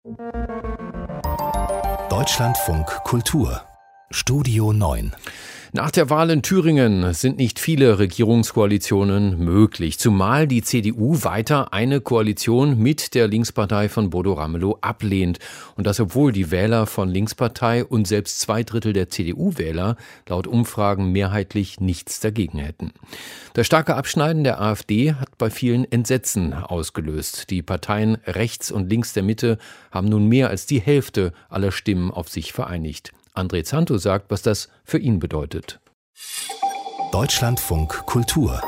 Deutschlandfunk Kultur Studio 9. Nach der Wahl in Thüringen sind nicht viele Regierungskoalitionen möglich, zumal die CDU weiter eine Koalition mit der Linkspartei von Bodo Ramelow ablehnt. Und das, obwohl die Wähler von Linkspartei und selbst 2/3 der CDU-Wähler laut Umfragen mehrheitlich nichts dagegen hätten. Das starke Abschneiden der AfD hat bei vielen Entsetzen ausgelöst. Die Parteien rechts und links der Mitte haben nun mehr als die Hälfte aller Stimmen auf sich vereinigt. André Zanto sagt, was das für ihn bedeutet. Deutschlandfunk Kultur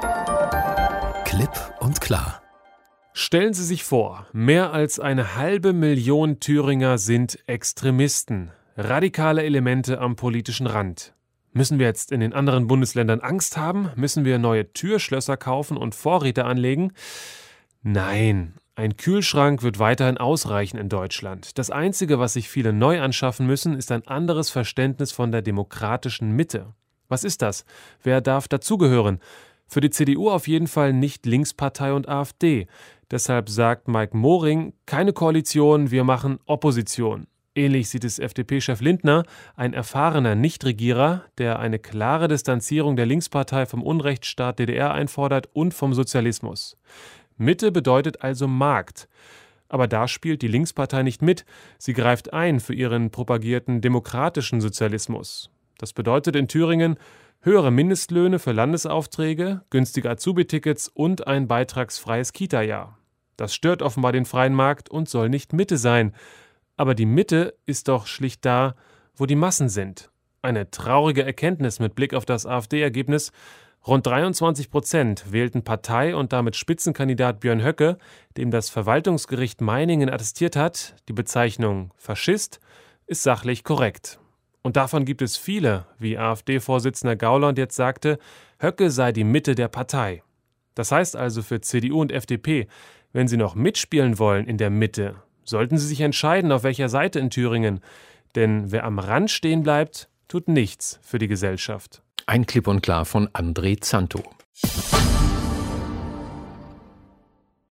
Klipp und klar. Stellen Sie sich vor, mehr als 500.000 Thüringer sind Extremisten, radikale Elemente am politischen Rand. Müssen wir jetzt in den anderen Bundesländern Angst haben? Müssen wir neue Türschlösser kaufen und Vorräte anlegen? Nein. Ein Kühlschrank wird weiterhin ausreichen in Deutschland. Das Einzige, was sich viele neu anschaffen müssen, ist ein anderes Verständnis von der demokratischen Mitte. Was ist das? Wer darf dazugehören? Für die CDU auf jeden Fall nicht Linkspartei und AfD. Deshalb sagt Mike Moring, keine Koalition, wir machen Opposition. Ähnlich sieht es FDP-Chef Lindner, ein erfahrener Nichtregierer, der eine klare Distanzierung der Linkspartei vom Unrechtsstaat DDR einfordert und vom Sozialismus. Mitte bedeutet also Markt. Aber da spielt die Linkspartei nicht mit. Sie greift ein für ihren propagierten demokratischen Sozialismus. Das bedeutet in Thüringen höhere Mindestlöhne für Landesaufträge, günstige Azubi-Tickets und ein beitragsfreies Kita-Jahr. Das stört offenbar den freien Markt und soll nicht Mitte sein. Aber die Mitte ist doch schlicht da, wo die Massen sind. Eine traurige Erkenntnis mit Blick auf das AfD-Ergebnis. Rund 23% wählten Partei- und damit Spitzenkandidat Björn Höcke, dem das Verwaltungsgericht Meiningen attestiert hat, die Bezeichnung Faschist ist sachlich korrekt. Und davon gibt es viele, wie AfD-Vorsitzender Gauland jetzt sagte, Höcke sei die Mitte der Partei. Das heißt also für CDU und FDP, wenn sie noch mitspielen wollen in der Mitte, sollten sie sich entscheiden, auf welcher Seite in Thüringen. Denn wer am Rand stehen bleibt, tut nichts für die Gesellschaft. Ein Klipp und klar von André Zanto.